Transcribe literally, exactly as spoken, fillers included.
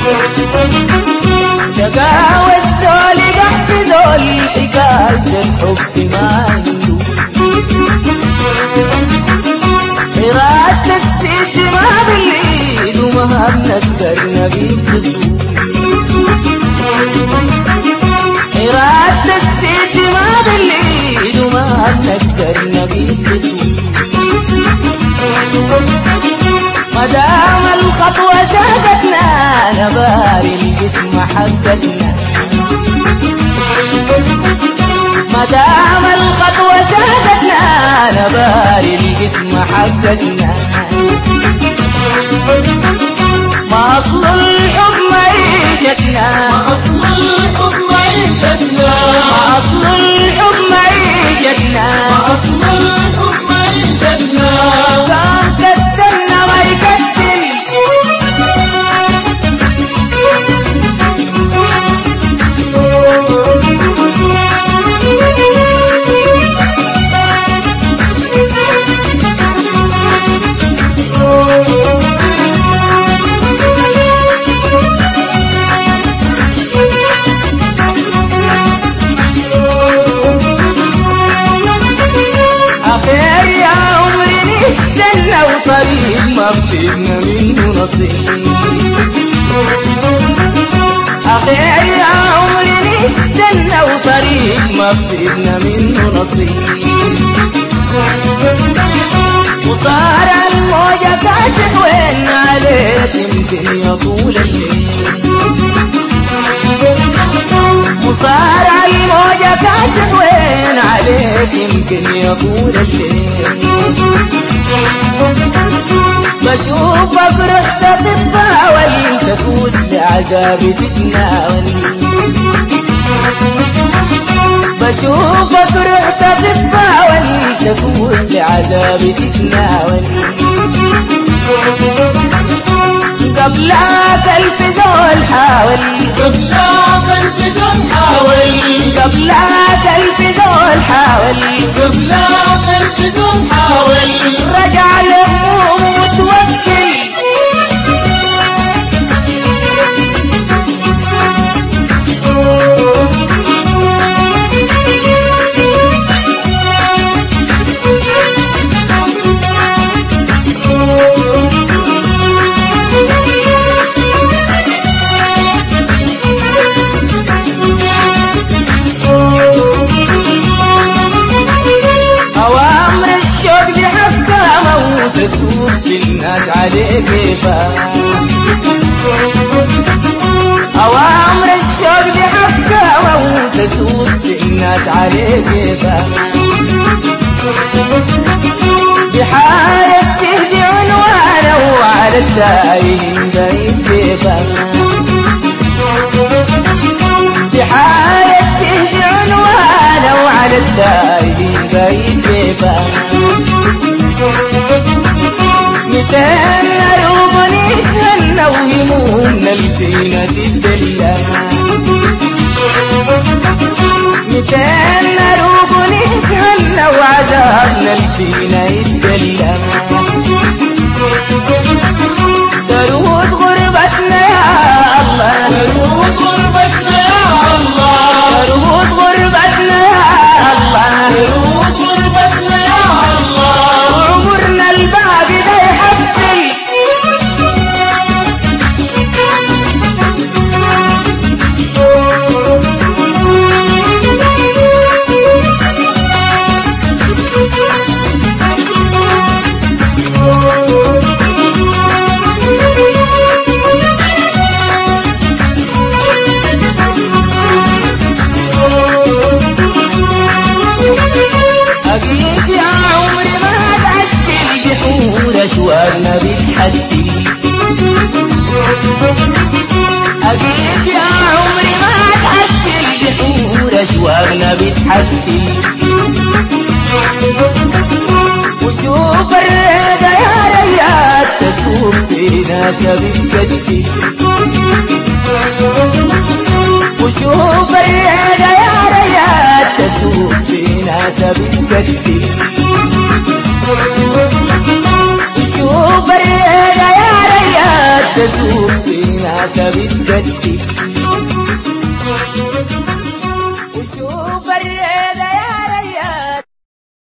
شقاوة الزول قحف زول حكاية الحب ما عنده إرادة الست ما بالإيد وما بنقدر بيده إرادة الست ما بالإيد وما بنقدر بيده مدام الخطوة ساقتنا نباري الجسم حقتنا مدام الخطوة ساقتنا نباري الجسم حقتنا ما أصل الحب معيشتنا ما أصل الحب معيشتنا ما أصل الحب معيشتنا ما أصل الحب معيشتنا كان كتلنا ما يكتل طريق ما بتبنى منه نصيب أخير يا عمري نستنى وطريق ما بتبنى منه نصيب وصار الموجة كاشف وين عليك يمكن يطول الليل وصار الموجة كاشف وين عليك يمكن يطول الليل بشوفك رحت تتفاول تفوت بعذابي تتناول بشوفك رحت تتفاول تفوت بعذابي تتناول قبلك الف زول حاول قبلك الف زول حاول قبلك الف زول حاول قبلك الف زول حاول رجع لهموم وتوكل تسوق للناس عليك كيفا أوامر الشوق بحكامة وتسوق للناس عليك كيفا بحالة تهدي عنوانه وعلى التايهين بعيد كيفا بحالة تهدي عنوانه وعلى التايهين بعيد كيفا متين روبني تهنى وهمومنا الفينا تدلى متين روبني تهنى وعذابنا الفينا يتدلى درود غربتنا يا الله درود غربتنا يا الله درود غربتنا يا الله درود غربتنا يا الله وعمرنا الباقي ده يحفل أكيد يا عمري ما تعدي الجحور أشواقنا بتحدي أكيد يا عمري ما تعدي الجحور أشواقنا بتحدي وشوف الريدة يا ريات تسوق في ناس بتكدي وشوف الريدة يا ريات تسوق في ناس بتكدي وشوف الريدة يا ريات تسوق في الناس بتكتب